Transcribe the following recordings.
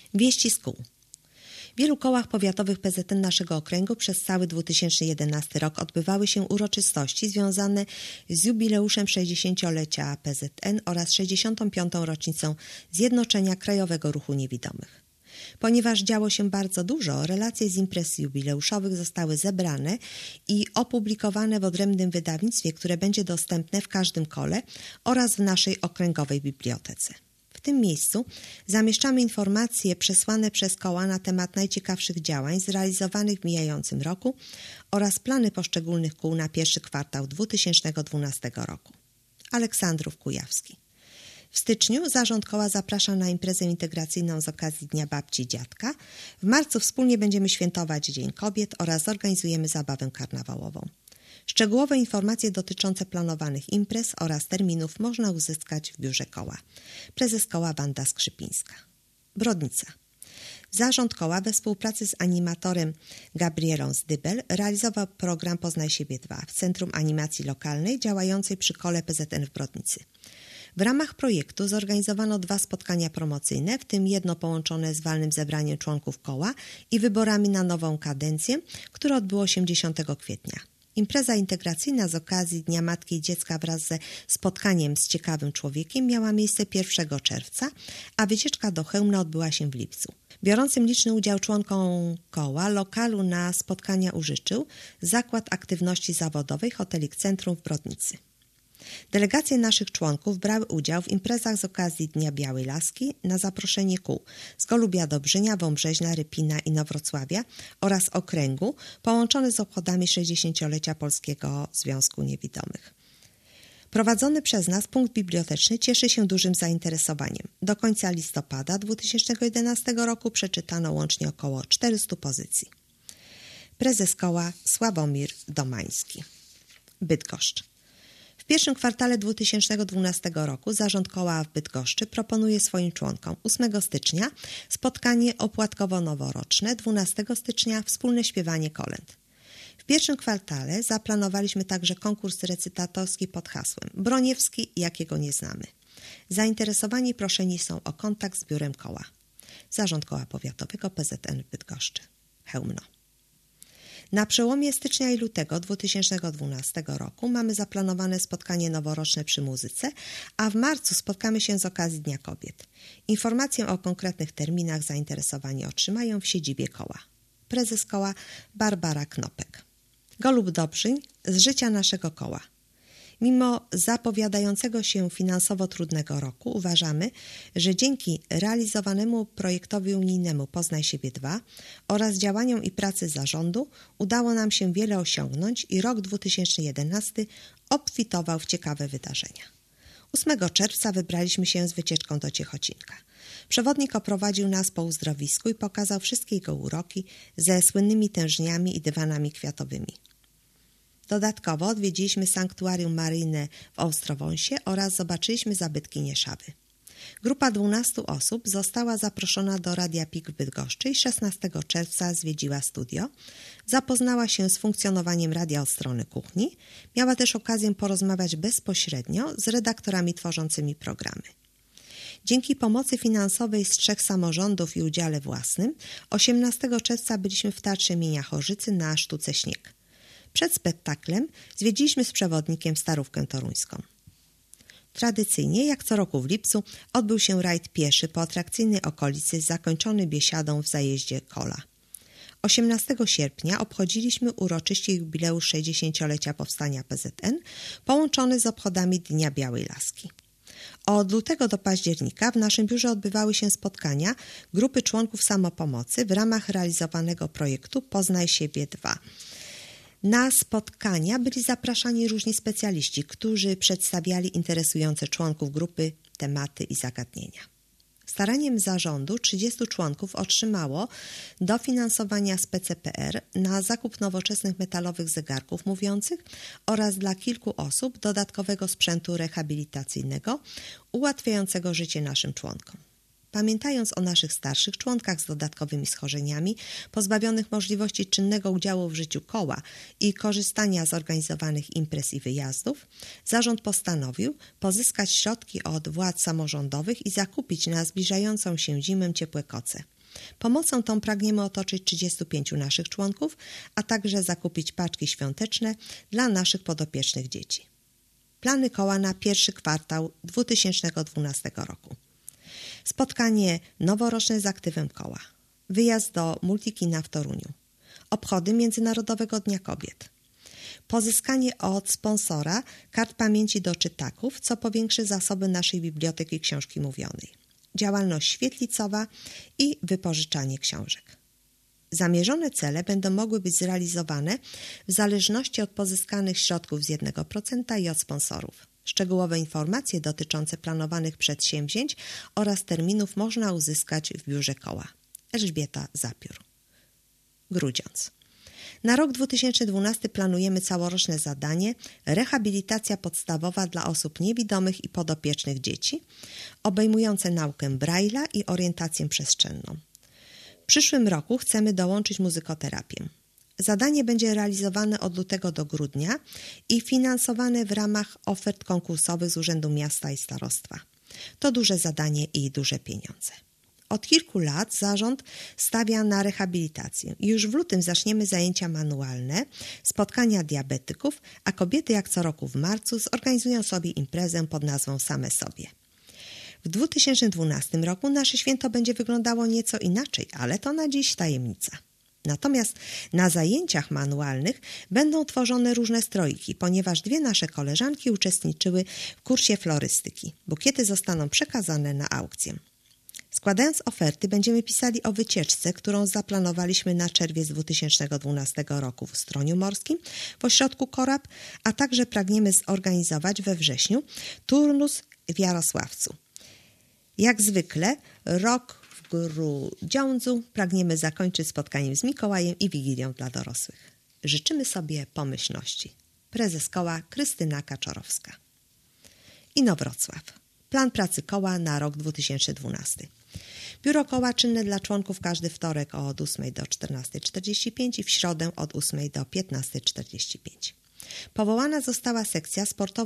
Wieści z kół. W wielu kołach powiatowych PZN naszego okręgu przez cały 2011 rok odbywały się uroczystości związane z jubileuszem 60-lecia PZN oraz 65. rocznicą Zjednoczenia Krajowego Ruchu Niewidomych. Ponieważ działo się bardzo dużo, relacje z imprez jubileuszowych zostały zebrane i opublikowane w odrębnym wydawnictwie, które będzie dostępne w każdym kole oraz w naszej okręgowej bibliotece. W tym miejscu zamieszczamy informacje przesłane przez koła na temat najciekawszych działań zrealizowanych w mijającym roku oraz plany poszczególnych kół na pierwszy kwartał 2012 roku. Aleksandrów Kujawski. W styczniu zarząd koła zaprasza na imprezę integracyjną z okazji Dnia Babci i Dziadka. W marcu wspólnie będziemy świętować Dzień Kobiet oraz zorganizujemy zabawę karnawałową. Szczegółowe informacje dotyczące planowanych imprez oraz terminów można uzyskać w biurze koła. Prezes koła Wanda Skrzypińska. Brodnica. Zarząd koła we współpracy z animatorem Gabrielą Zdybel realizował program Poznaj siebie 2 w Centrum Animacji Lokalnej działającej przy kole PZN w Brodnicy. W ramach projektu zorganizowano 2 spotkania promocyjne, w tym jedno połączone z walnym zebraniem członków koła i wyborami na nową kadencję, które odbyło się 10 kwietnia. Impreza integracyjna z okazji Dnia Matki i Dziecka wraz ze spotkaniem z ciekawym człowiekiem miała miejsce 1 czerwca, a wycieczka do Chełmna odbyła się w lipcu. Biorącym liczny udział członkom koła lokalu na spotkania użyczył Zakład Aktywności Zawodowej Hotelik Centrum w Brodnicy. Delegacje naszych członków brały udział w imprezach z okazji Dnia Białej Laski na zaproszenie kół z Golubia Dobrzynia, Wąbrzeźna, Rypina i Inowrocławia oraz okręgu połączone z obchodami 60-lecia Polskiego Związku Niewidomych. Prowadzony przez nas punkt biblioteczny cieszy się dużym zainteresowaniem. Do końca listopada 2011 roku przeczytano łącznie około 400 pozycji. Prezes koła Sławomir Domański. Bydgoszcz. W pierwszym kwartale 2012 roku zarząd koła w Bydgoszczy proponuje swoim członkom 8 stycznia spotkanie opłatkowo-noworoczne, 12 stycznia wspólne śpiewanie kolęd. W pierwszym kwartale zaplanowaliśmy także konkurs recytatorski pod hasłem Broniewski, jakiego nie znamy. Zainteresowani proszeni są o kontakt z biurem koła. Zarząd koła powiatowego PZN w Bydgoszczy. Chełmno. Na przełomie stycznia i lutego 2012 roku mamy zaplanowane spotkanie noworoczne przy muzyce, a w marcu spotkamy się z okazji Dnia Kobiet. Informację o konkretnych terminach zainteresowani otrzymają w siedzibie koła. Prezes koła Barbara Knopek. Golub Dobrzyń z życia naszego koła. Mimo zapowiadającego się finansowo trudnego roku uważamy, że dzięki realizowanemu projektowi unijnemu Poznaj siebie 2 oraz działaniom i pracy zarządu udało nam się wiele osiągnąć i rok 2011 obfitował w ciekawe wydarzenia. 8 czerwca wybraliśmy się z wycieczką do Ciechocinka. Przewodnik oprowadził nas po uzdrowisku i pokazał wszystkie jego uroki ze słynnymi tężniami i dywanami kwiatowymi. Dodatkowo odwiedziliśmy sanktuarium maryjne w Ostrowąsie oraz zobaczyliśmy zabytki Nieszawy. Grupa 12 osób została zaproszona do Radia PIK w Bydgoszczy i 16 czerwca zwiedziła studio, zapoznała się z funkcjonowaniem radia od strony kuchni, miała też okazję porozmawiać bezpośrednio z redaktorami tworzącymi programy. Dzięki pomocy finansowej z 3 samorządów i udziale własnym 18 czerwca byliśmy w Teatrze imienia Chorzycy na sztuce Śnieg. Przed spektaklem zwiedziliśmy z przewodnikiem Starówkę Toruńską. Tradycyjnie, jak co roku w lipcu, odbył się rajd pieszy po atrakcyjnej okolicy zakończony biesiadą w zajeździe Kola. 18 sierpnia obchodziliśmy uroczyście jubileusz 60-lecia powstania PZN połączony z obchodami Dnia Białej Laski. Od lutego do października w naszym biurze odbywały się spotkania grupy członków samopomocy w ramach realizowanego projektu Poznaj siebie 2. Na spotkania byli zapraszani różni specjaliści, którzy przedstawiali interesujące członków grupy tematy i zagadnienia. Staraniem zarządu 30 członków otrzymało dofinansowania z PCPR na zakup nowoczesnych metalowych zegarków mówiących oraz dla kilku osób dodatkowego sprzętu rehabilitacyjnego ułatwiającego życie naszym członkom. Pamiętając o naszych starszych członkach z dodatkowymi schorzeniami, pozbawionych możliwości czynnego udziału w życiu koła i korzystania z organizowanych imprez i wyjazdów, zarząd postanowił pozyskać środki od władz samorządowych i zakupić na zbliżającą się zimę ciepłe koce. Pomocą tą pragniemy otoczyć 35 naszych członków, a także zakupić paczki świąteczne dla naszych podopiecznych dzieci. Plany koła na pierwszy kwartał 2012 roku. Spotkanie noworoczne z aktywem koła. Wyjazd do Multikina w Toruniu. Obchody Międzynarodowego Dnia Kobiet. Pozyskanie od sponsora kart pamięci do czytaków, co powiększy zasoby naszej biblioteki książki mówionej. Działalność świetlicowa i wypożyczanie książek. Zamierzone cele będą mogły być zrealizowane w zależności od pozyskanych środków z 1% i od sponsorów. Szczegółowe informacje dotyczące planowanych przedsięwzięć oraz terminów można uzyskać w biurze koła. Elżbieta Zapiór. Grudziądz. Na rok 2012 planujemy całoroczne zadanie rehabilitacja podstawowa dla osób niewidomych i podopiecznych dzieci, obejmujące naukę Braille'a i orientację przestrzenną. W przyszłym roku chcemy dołączyć muzykoterapię. Zadanie będzie realizowane od lutego do grudnia i finansowane w ramach ofert konkursowych z Urzędu Miasta i Starostwa. To duże zadanie i duże pieniądze. Od kilku lat zarząd stawia na rehabilitację. Już w lutym zaczniemy zajęcia manualne, spotkania diabetyków, a kobiety jak co roku w marcu zorganizują sobie imprezę pod nazwą Same Sobie. W 2012 roku nasze święto będzie wyglądało nieco inaczej, ale to na dziś tajemnica. Natomiast na zajęciach manualnych będą tworzone różne strojki, ponieważ 2 nasze koleżanki uczestniczyły w kursie florystyki. Bukiety zostaną przekazane na aukcję. Składając oferty, będziemy pisali o wycieczce, którą zaplanowaliśmy na czerwiec 2012 roku w Ustroniu Morskim, w ośrodku Korab, a także pragniemy zorganizować we wrześniu turnus w Jarosławcu. Jak zwykle rok w Grudziądzu pragniemy zakończyć spotkaniem z Mikołajem i Wigilią dla dorosłych. Życzymy sobie pomyślności. Prezes koła Krystyna Kaczorowska. Inowrocław. Plan pracy koła na rok 2012. Biuro koła czynne dla członków każdy wtorek od 8 do 14:45 i w środę od 8 do 15:45. Powołana została sekcja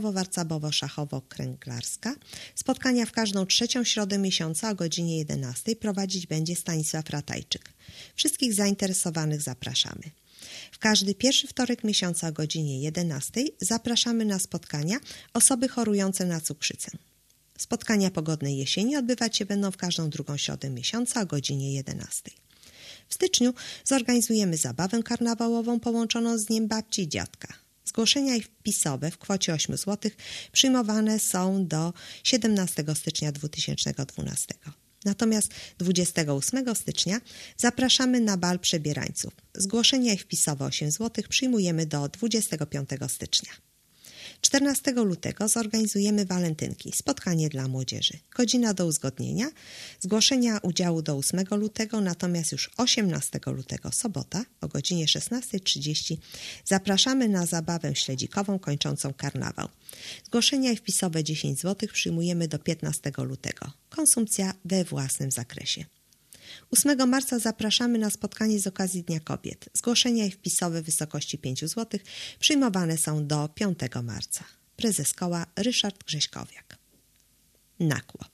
sportowo-warcabowo-szachowo-kręglarska. Spotkania w każdą trzecią środę miesiąca o godzinie 11 prowadzić będzie Stanisław Ratajczyk. Wszystkich zainteresowanych zapraszamy. W każdy pierwszy wtorek miesiąca o godzinie 11 zapraszamy na spotkania osoby chorujące na cukrzycę. Spotkania pogodnej jesieni odbywać się będą w każdą drugą środę miesiąca o godzinie 11. W styczniu zorganizujemy zabawę karnawałową połączoną z Dniem Babci i Dziadka. Zgłoszenia wpisowe w kwocie 8 zł przyjmowane są do 17 stycznia 2012. Natomiast 28 stycznia zapraszamy na bal przebierańców. Zgłoszenia wpisowe 8 zł przyjmujemy do 25 stycznia. 14 lutego zorganizujemy walentynki, spotkanie dla młodzieży. Godzina do uzgodnienia, zgłoszenia udziału do 8 lutego, natomiast już 18 lutego, sobota, o godzinie 16:30 zapraszamy na zabawę śledzikową kończącą karnawał. Zgłoszenia wpisowe 10 zł przyjmujemy do 15 lutego. Konsumpcja we własnym zakresie. 8 marca zapraszamy na spotkanie z okazji Dnia Kobiet. Zgłoszenia wpisowe w wysokości 5 zł przyjmowane są do 5 marca. Prezes koła Ryszard Grześkowiak. Nakło.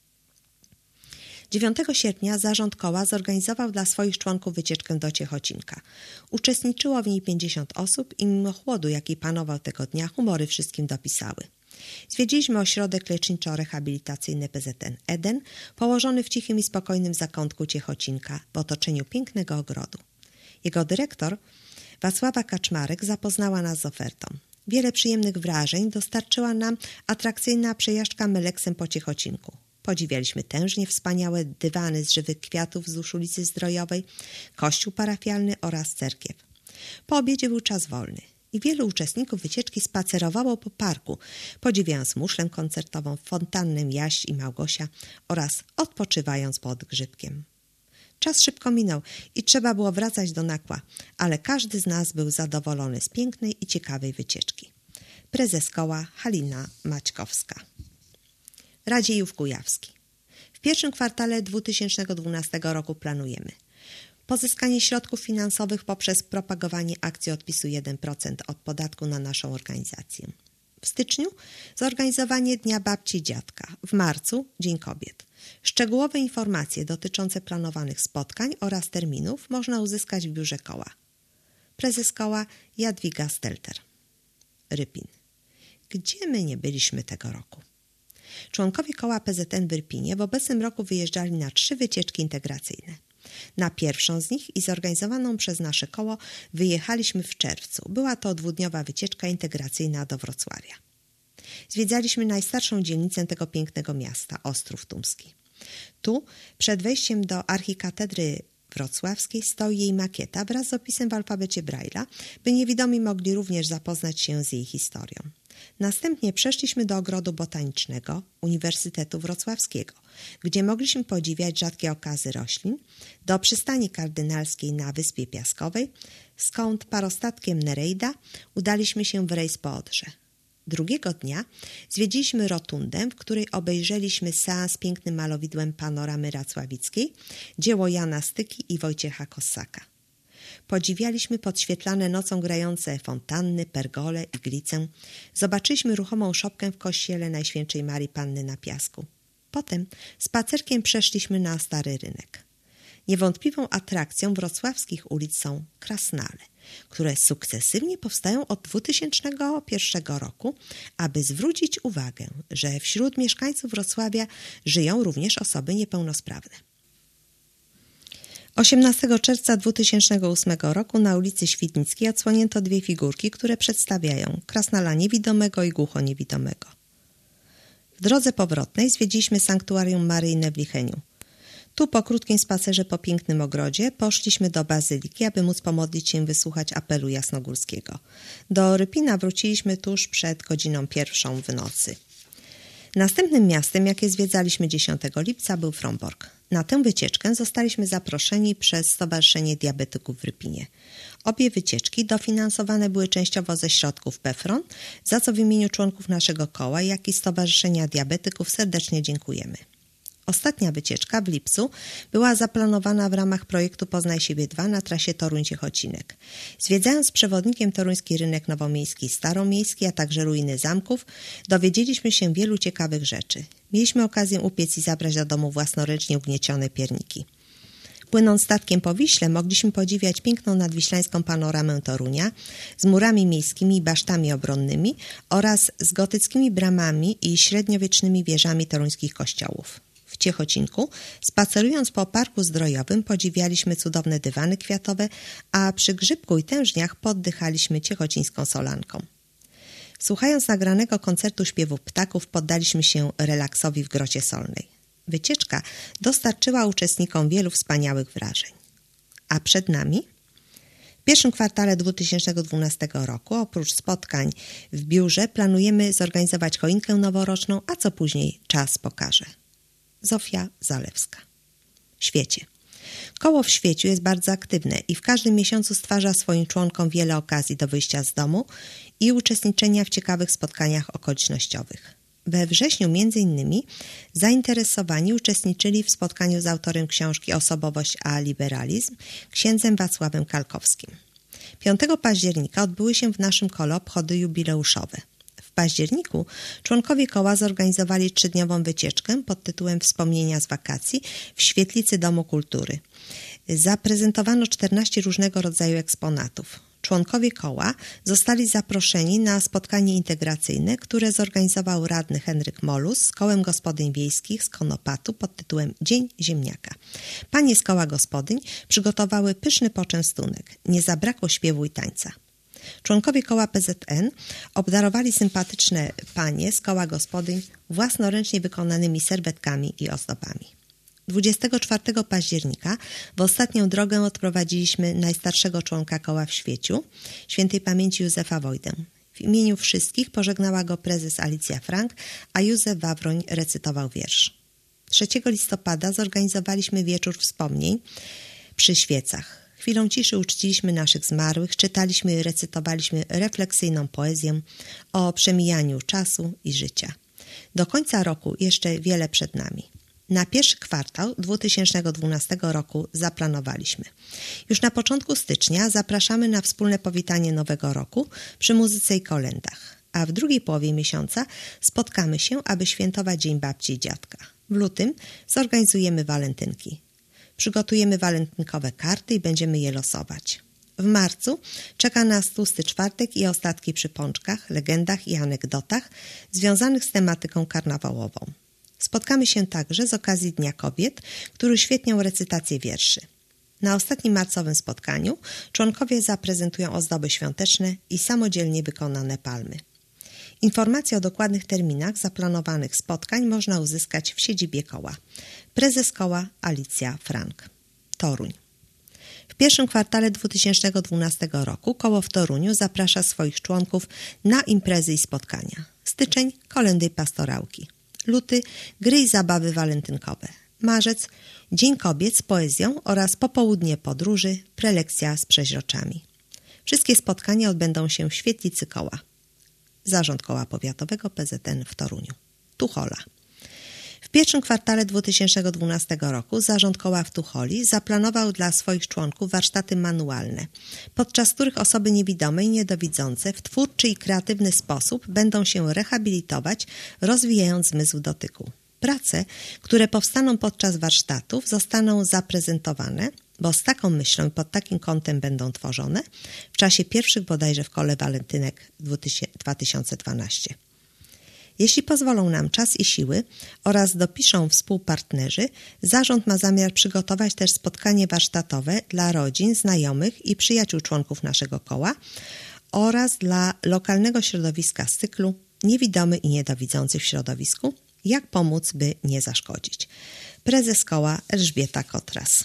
9 sierpnia zarząd koła zorganizował dla swoich członków wycieczkę do Ciechocinka. Uczestniczyło w niej 50 osób i mimo chłodu, jaki panował tego dnia, humory wszystkim dopisały. Zwiedziliśmy ośrodek leczniczo-rehabilitacyjny PZN Eden, położony w cichym i spokojnym zakątku Ciechocinka, w otoczeniu pięknego ogrodu. Jego dyrektor, Wacława Kaczmarek, zapoznała nas z ofertą. Wiele przyjemnych wrażeń dostarczyła nam atrakcyjna przejażdżka Meleksem po Ciechocinku. Podziwialiśmy tężnie wspaniałe dywany z żywych kwiatów wzdłuż ulicy Zdrojowej, kościół parafialny oraz cerkiew. Po obiedzie był czas wolny i wielu uczestników wycieczki spacerowało po parku, podziwiając muszlę koncertową, fontannę Jaś i Małgosia oraz odpoczywając pod grzybkiem. Czas szybko minął i trzeba było wracać do Nakła, ale każdy z nas był zadowolony z pięknej i ciekawej wycieczki. Prezes koła Halina Maćkowska. Radziejów Kujawski. W pierwszym kwartale 2012 roku planujemy pozyskanie środków finansowych poprzez propagowanie akcji odpisu 1% od podatku na naszą organizację. W styczniu zorganizowanie Dnia Babci i Dziadka. W marcu Dzień Kobiet. Szczegółowe informacje dotyczące planowanych spotkań oraz terminów można uzyskać w biurze koła. Prezes koła Jadwiga Stelter. Rypin. Gdzie my nie byliśmy tego roku? Członkowie koła PZN w Rypinie w obecnym roku wyjeżdżali na 3 wycieczki integracyjne. Na pierwszą z nich i zorganizowaną przez nasze koło wyjechaliśmy w czerwcu. Była to 2-dniowa wycieczka integracyjna do Wrocławia. Zwiedzaliśmy najstarszą dzielnicę tego pięknego miasta, Ostrów Tumski. Tu, przed wejściem do archikatedry wrocławskiej, stoi jej makieta wraz z opisem w alfabecie Braille'a, by niewidomi mogli również zapoznać się z jej historią. Następnie przeszliśmy do Ogrodu Botanicznego Uniwersytetu Wrocławskiego, gdzie mogliśmy podziwiać rzadkie okazy roślin, do przystani kardynalskiej na Wyspie Piaskowej, skąd parostatkiem Nerejda udaliśmy się w rejs po Odrze. Drugiego dnia zwiedziliśmy rotundę, w której obejrzeliśmy seans pięknym malowidłem panoramy racławickiej, dzieło Jana Styki i Wojciecha Kossaka. Podziwialiśmy podświetlane nocą grające fontanny, pergole, iglicę. Zobaczyliśmy ruchomą szopkę w kościele Najświętszej Marii Panny na Piasku. Potem spacerkiem przeszliśmy na Stary Rynek. Niewątpliwą atrakcją wrocławskich ulic są krasnale, które sukcesywnie powstają od 2001 roku, aby zwrócić uwagę, że wśród mieszkańców Wrocławia żyją również osoby niepełnosprawne. 18 czerwca 2008 roku na ulicy Świdnickiej odsłonięto 2 figurki, które przedstawiają krasnala niewidomego i głuchoniewidomego. W drodze powrotnej zwiedziliśmy sanktuarium maryjne w Licheniu. Tu po krótkim spacerze po pięknym ogrodzie poszliśmy do bazyliki, aby móc pomodlić się i wysłuchać apelu jasnogórskiego. Do Rypina wróciliśmy tuż przed godziną 1 w nocy. Następnym miastem, jakie zwiedzaliśmy 10 lipca, był Frombork. Na tę wycieczkę zostaliśmy zaproszeni przez Stowarzyszenie Diabetyków w Rypinie. Obie wycieczki dofinansowane były częściowo ze środków PFRON, za co w imieniu członków naszego koła, jak i Stowarzyszenia Diabetyków serdecznie dziękujemy. Ostatnia wycieczka w lipcu była zaplanowana w ramach projektu Poznaj siebie 2 na trasie Toruń-Ciechocinek. Zwiedzając z przewodnikiem toruński rynek nowomiejski i staromiejski, a także ruiny zamków, dowiedzieliśmy się wielu ciekawych rzeczy. Mieliśmy okazję upiec i zabrać do domu własnoręcznie ugniecione pierniki. Płynąc statkiem po Wiśle mogliśmy podziwiać piękną nadwiślańską panoramę Torunia z murami miejskimi i basztami obronnymi oraz z gotyckimi bramami i średniowiecznymi wieżami toruńskich kościołów. W Ciechocinku, spacerując po parku zdrojowym, podziwialiśmy cudowne dywany kwiatowe, a przy Grzybku i Tężniach poddychaliśmy ciechocińską solanką. Słuchając nagranego koncertu śpiewu ptaków, poddaliśmy się relaksowi w Grocie Solnej. Wycieczka dostarczyła uczestnikom wielu wspaniałych wrażeń. A przed nami? W pierwszym kwartale 2012 roku, oprócz spotkań w biurze, planujemy zorganizować choinkę noworoczną, a co później czas pokaże. Zofia Zalewska. Świecie. Koło w Świeciu jest bardzo aktywne i w każdym miesiącu stwarza swoim członkom wiele okazji do wyjścia z domu i uczestniczenia w ciekawych spotkaniach okolicznościowych. We wrześniu m.in. zainteresowani uczestniczyli w spotkaniu z autorem książki Osobowość a liberalizm, księdzem Wacławem Kalkowskim. 5 października odbyły się w naszym kole obchody jubileuszowe. W październiku członkowie koła zorganizowali 3-dniową wycieczkę pod tytułem Wspomnienia z wakacji w świetlicy Domu Kultury. Zaprezentowano 14 różnego rodzaju eksponatów. Członkowie koła zostali zaproszeni na spotkanie integracyjne, które zorganizował radny Henryk Molus z kołem gospodyń wiejskich z Konopatu pod tytułem Dzień Ziemniaka. Panie z koła gospodyń przygotowały pyszny poczęstunek. Nie zabrakło śpiewu i tańca. Członkowie koła PZN obdarowali sympatyczne panie z koła gospodyń własnoręcznie wykonanymi serwetkami i ozdobami. 24 października w ostatnią drogę odprowadziliśmy najstarszego członka koła w Świeciu, świętej pamięci Józefa Wojdę. W imieniu wszystkich pożegnała go prezes Alicja Frank, a Józef Wawroń recytował wiersz. 3 listopada zorganizowaliśmy wieczór wspomnień przy świecach. Chwilą ciszy uczciliśmy naszych zmarłych, czytaliśmy i recytowaliśmy refleksyjną poezję o przemijaniu czasu i życia. Do końca roku jeszcze wiele przed nami. Na pierwszy kwartał 2012 roku zaplanowaliśmy. Już na początku stycznia zapraszamy na wspólne powitanie Nowego Roku przy muzyce i kolędach. a w drugiej połowie miesiąca spotkamy się, aby świętować Dzień Babci i Dziadka. W lutym zorganizujemy walentynki. Przygotujemy walentynkowe karty i będziemy je losować. W marcu czeka nas Tłusty Czwartek i ostatki przy pączkach, legendach i anegdotach związanych z tematyką karnawałową. Spotkamy się także z okazji Dnia Kobiet, który uświetnią recytację wierszy. Na ostatnim marcowym spotkaniu członkowie zaprezentują ozdoby świąteczne i samodzielnie wykonane palmy. Informacje o dokładnych terminach zaplanowanych spotkań można uzyskać w siedzibie koła. Prezes koła Alicja Frank. Toruń. W pierwszym kwartale 2012 roku koło w Toruniu zaprasza swoich członków na imprezy i spotkania. Styczeń – kolendy i pastorałki. Luty – gry i zabawy walentynkowe. Marzec – Dzień Kobiet z poezją oraz popołudnie podróży, prelekcja z przeźroczami. Wszystkie spotkania odbędą się w świetlicy koła. Zarząd Koła Powiatowego PZN w Toruniu. Tuchola. W pierwszym kwartale 2012 roku Zarząd Koła w Tucholi zaplanował dla swoich członków warsztaty manualne, podczas których osoby niewidome i niedowidzące w twórczy i kreatywny sposób będą się rehabilitować, rozwijając zmysł dotyku. Prace, które powstaną podczas warsztatów, zostaną zaprezentowane, bo z taką myślą i pod takim kątem będą tworzone, w czasie pierwszych bodajże w kole walentynek 2012. Jeśli pozwolą nam czas i siły oraz dopiszą współpartnerzy, zarząd ma zamiar przygotować też spotkanie warsztatowe dla rodzin, znajomych i przyjaciół członków naszego koła oraz dla lokalnego środowiska z cyklu Niewidomy i niedowidzący w środowisku, jak pomóc, by nie zaszkodzić. Prezes koła Elżbieta Kotras.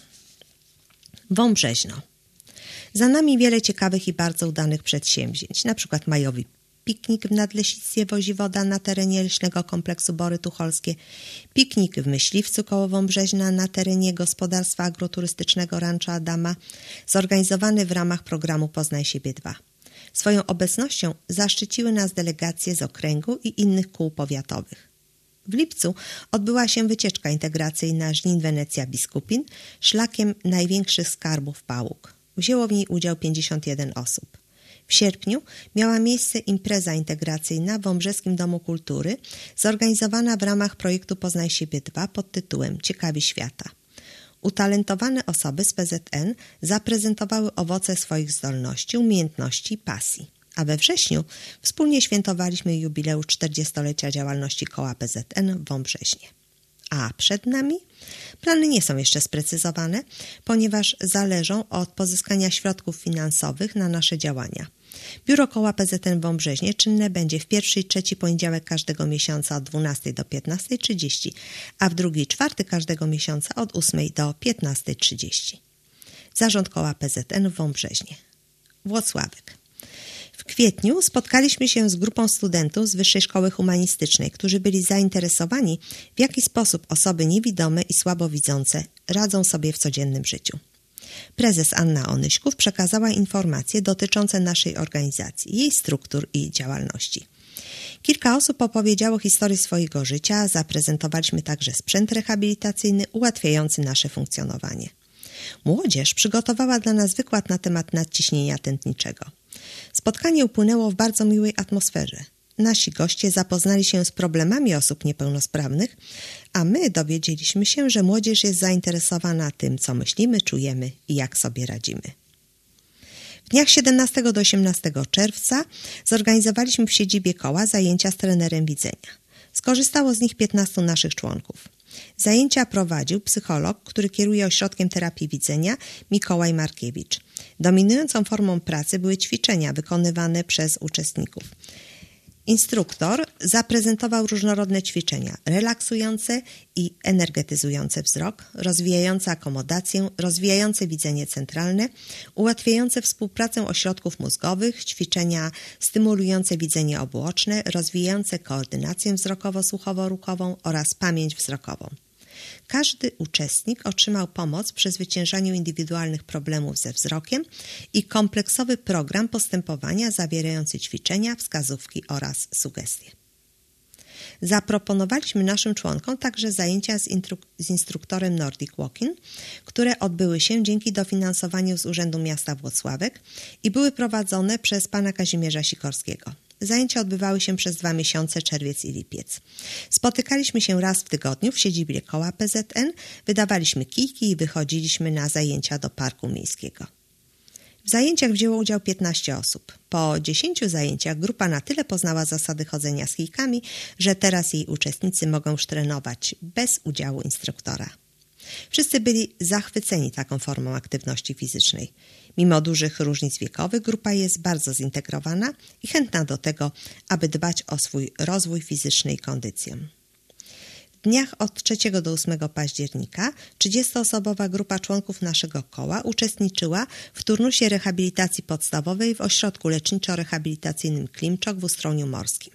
Wąbrzeźno. Za nami wiele ciekawych i bardzo udanych przedsięwzięć, np. majowy piknik w Nadleśnictwie Woziwoda na terenie leśnego kompleksu Bory Tucholskie, piknik w Myśliwcu koło Wąbrzeźna na terenie gospodarstwa agroturystycznego Rancza Adama, zorganizowany w ramach programu Poznaj siebie 2. Swoją obecnością zaszczyciły nas delegacje z okręgu i innych kół powiatowych. W lipcu odbyła się wycieczka integracyjna Żnin Wenecja Biskupin szlakiem największych skarbów Pałuk. Wzięło w niej udział 51 osób. W sierpniu miała miejsce impreza integracyjna w Wąbrzeskim Domu Kultury, zorganizowana w ramach projektu Poznaj siebie 2 pod tytułem Ciekawi świata. Utalentowane osoby z PZN zaprezentowały owoce swoich zdolności, umiejętności i pasji. A we wrześniu wspólnie świętowaliśmy jubileusz 40-lecia działalności koła PZN w Wąbrzeźnie. A przed nami? Plany nie są jeszcze sprecyzowane, ponieważ zależą od pozyskania środków finansowych na nasze działania. Biuro koła PZN w Wąbrzeźnie czynne będzie w pierwszy i trzeci poniedziałek każdego miesiąca od 12 do 15:30, a w drugi i czwarty każdego miesiąca od 8 do 15:30. Zarząd koła PZN w Wąbrzeźnie. Włocławek. W kwietniu spotkaliśmy się z grupą studentów z Wyższej Szkoły Humanistycznej, którzy byli zainteresowani, w jaki sposób osoby niewidome i słabowidzące radzą sobie w codziennym życiu. Prezes Anna Onyśków przekazała informacje dotyczące naszej organizacji, jej struktur i działalności. Kilka osób opowiedziało historię swojego życia, zaprezentowaliśmy także sprzęt rehabilitacyjny ułatwiający nasze funkcjonowanie. Młodzież przygotowała dla nas wykład na temat nadciśnienia tętniczego. Spotkanie upłynęło w bardzo miłej atmosferze. Nasi goście zapoznali się z problemami osób niepełnosprawnych, a my dowiedzieliśmy się, że młodzież jest zainteresowana tym, co myślimy, czujemy i jak sobie radzimy. W dniach 17 do 18 czerwca zorganizowaliśmy w siedzibie koła zajęcia z trenerem widzenia. Skorzystało z nich 15 naszych członków. Zajęcia prowadził psycholog, który kieruje ośrodkiem terapii widzenia, Mikołaj Markiewicz. Dominującą formą pracy były ćwiczenia wykonywane przez uczestników. Instruktor zaprezentował różnorodne ćwiczenia relaksujące i energetyzujące wzrok, rozwijające akomodację, rozwijające widzenie centralne, ułatwiające współpracę ośrodków mózgowych, ćwiczenia stymulujące widzenie obuoczne, rozwijające koordynację wzrokowo-słuchowo-ruchową oraz pamięć wzrokową. Każdy uczestnik otrzymał pomoc przy zwyciężaniu indywidualnych problemów ze wzrokiem i kompleksowy program postępowania zawierający ćwiczenia, wskazówki oraz sugestie. Zaproponowaliśmy naszym członkom także zajęcia z instruktorem Nordic Walking, które odbyły się dzięki dofinansowaniu z Urzędu Miasta Włocławek i były prowadzone przez pana Kazimierza Sikorskiego. Zajęcia odbywały się przez 2 miesiące, czerwiec i lipiec. Spotykaliśmy się raz w tygodniu w siedzibie koła PZN, wydawaliśmy kijki i wychodziliśmy na zajęcia do parku miejskiego. W zajęciach wzięło udział 15 osób. Po 10 zajęciach grupa na tyle poznała zasady chodzenia z kijkami, że teraz jej uczestnicy mogą już trenować bez udziału instruktora. Wszyscy byli zachwyceni taką formą aktywności fizycznej. Mimo dużych różnic wiekowych grupa jest bardzo zintegrowana i chętna do tego, aby dbać o swój rozwój fizyczny i kondycję. W dniach od 3 do 8 października 30-osobowa grupa członków naszego koła uczestniczyła w turnusie rehabilitacji podstawowej w ośrodku leczniczo-rehabilitacyjnym Klimczok w Ustroniu Morskim.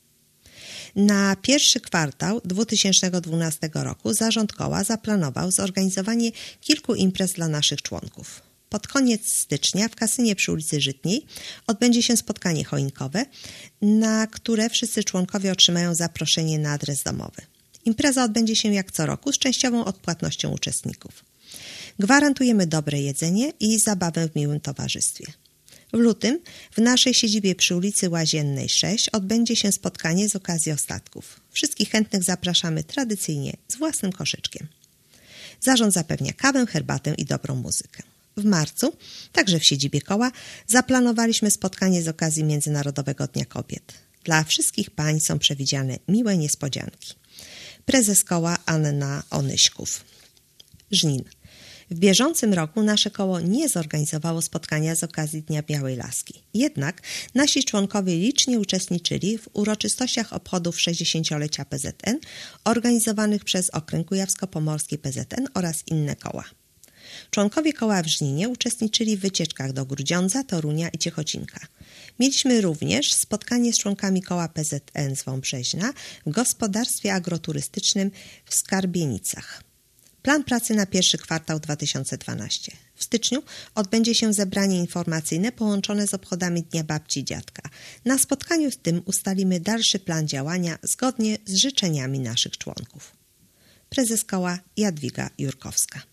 Na pierwszy kwartał 2012 roku zarząd koła zaplanował zorganizowanie kilku imprez dla naszych członków. Pod koniec stycznia w kasynie przy ulicy Żytniej odbędzie się spotkanie choinkowe, na które wszyscy członkowie otrzymają zaproszenie na adres domowy. Impreza odbędzie się jak co roku z częściową odpłatnością uczestników. Gwarantujemy dobre jedzenie i zabawę w miłym towarzystwie. W lutym w naszej siedzibie przy ulicy Łaziennej 6 odbędzie się spotkanie z okazji ostatków. Wszystkich chętnych zapraszamy tradycyjnie z własnym koszyczkiem. Zarząd zapewnia kawę, herbatę i dobrą muzykę. W marcu, także w siedzibie koła, zaplanowaliśmy spotkanie z okazji Międzynarodowego Dnia Kobiet. Dla wszystkich pań są przewidziane miłe niespodzianki. Prezes koła Anna Onyśków. Żnin. W bieżącym roku nasze koło nie zorganizowało spotkania z okazji Dnia Białej Laski. Jednak nasi członkowie licznie uczestniczyli w uroczystościach obchodów 60-lecia PZN organizowanych przez Okręg Kujawsko-Pomorski PZN oraz inne koła. Członkowie koła w Żninie uczestniczyli w wycieczkach do Grudziądza, Torunia i Ciechocinka. Mieliśmy również spotkanie z członkami koła PZN z Wąbrzeźna w gospodarstwie agroturystycznym w Skarbienicach. Plan pracy na pierwszy kwartał 2012. W styczniu odbędzie się zebranie informacyjne połączone z obchodami Dnia Babci i Dziadka. Na spotkaniu z tym ustalimy dalszy plan działania zgodnie z życzeniami naszych członków. Prezes koła Jadwiga Jurkowska.